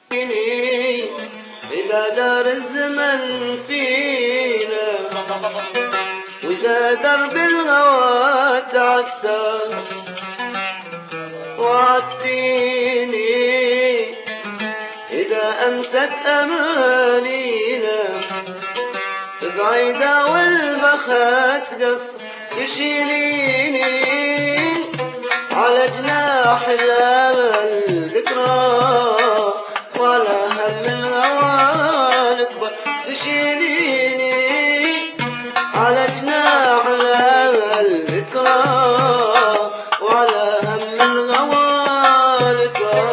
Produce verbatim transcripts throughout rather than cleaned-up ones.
إذا دار الزمن فينا وإذا درب الهوى تعثر وعدتيني إذا أمست أمانينا بعيدة والبخت قص تشيليني على جناح الأمل ذكرى وعلى هم الهوى نكبر تشيليني على جناح الأمل ذكرى وعلى هم الهوى نكبر.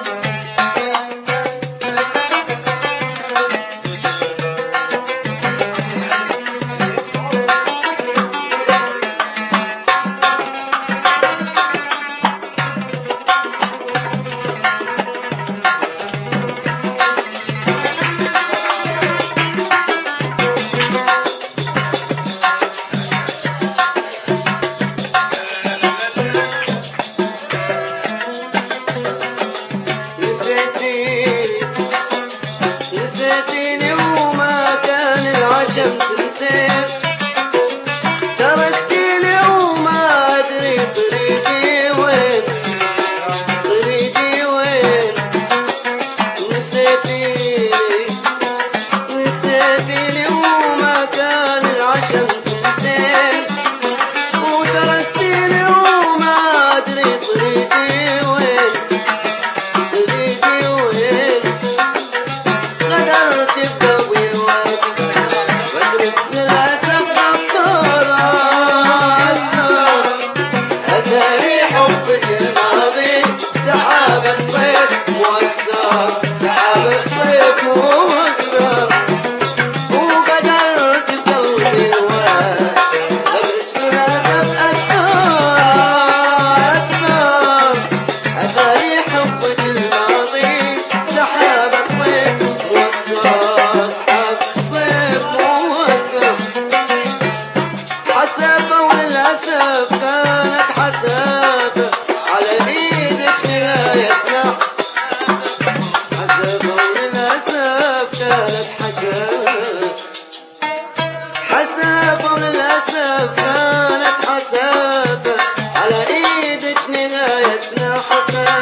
نسيتيني وما كان العشم تنسيت تركتيني وما أدري طريقي وين طريقي وين نسيتيني نسيتيني وما كان العشم تنسيت وتركتيني وما أدري طريقي وين طريقي وين قدرت بقوي الوقت وادرك للأسف غفار أثري حبك الماضي سحاب الصيف مؤثر سحاب الصيف مؤثر وقدرت بقوي الوقت وادرك للأسف أثر أثري حبك الماضي سحاب الصيف حسافة وللأسف كانت حسافة على ايدك نهايتنا حسافة وللأسف كانت حسافة حسافة وللأسف كانت حسافة على ايدك نهايتنا حسافة